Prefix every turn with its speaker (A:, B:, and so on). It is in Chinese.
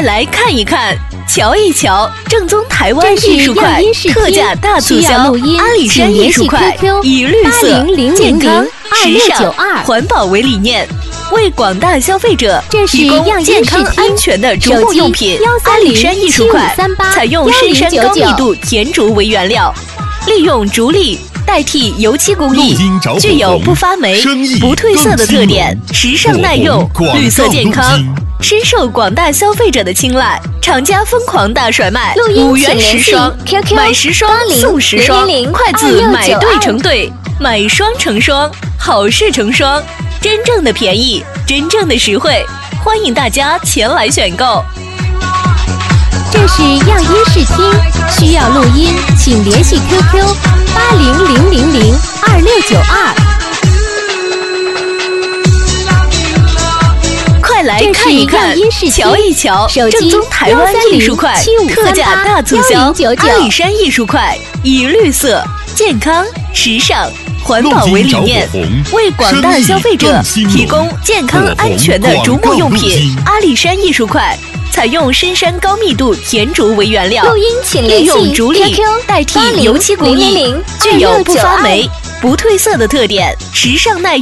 A: 来看一看，瞧一瞧，正宗台湾艺术快，特价大促销，阿里山艺术快，以绿色、健康、时尚、环保为理念，为广大消费者提供健康安全的竹木用品。阿里山艺术快采用深山高密度甜竹为原料，利用竹粒代替油漆工艺，具有不发霉、不褪色的特点，时尚耐用，绿色健康，深受广大消费者的青睐。厂家疯狂大甩卖，5元10双，买10双送10双，快字买对成对，买双成双，好事成双，真正的便宜，真正的实惠，欢迎大家前来选购。
B: 这是样音视听，需要录音，请联系 QQ 8000026992。
A: 快来看一看，瞧一瞧，正宗台湾艺术快，特价大促销，阿里山艺术快，以绿色、健康、时尚、环保为理念，为广大消费者提供健康安全的竹木用品。阿里山艺术快采用深山高密度甜竹为原料，利用竹粒代替油漆工艺，具有不发霉、不褪色的特点，时尚耐用。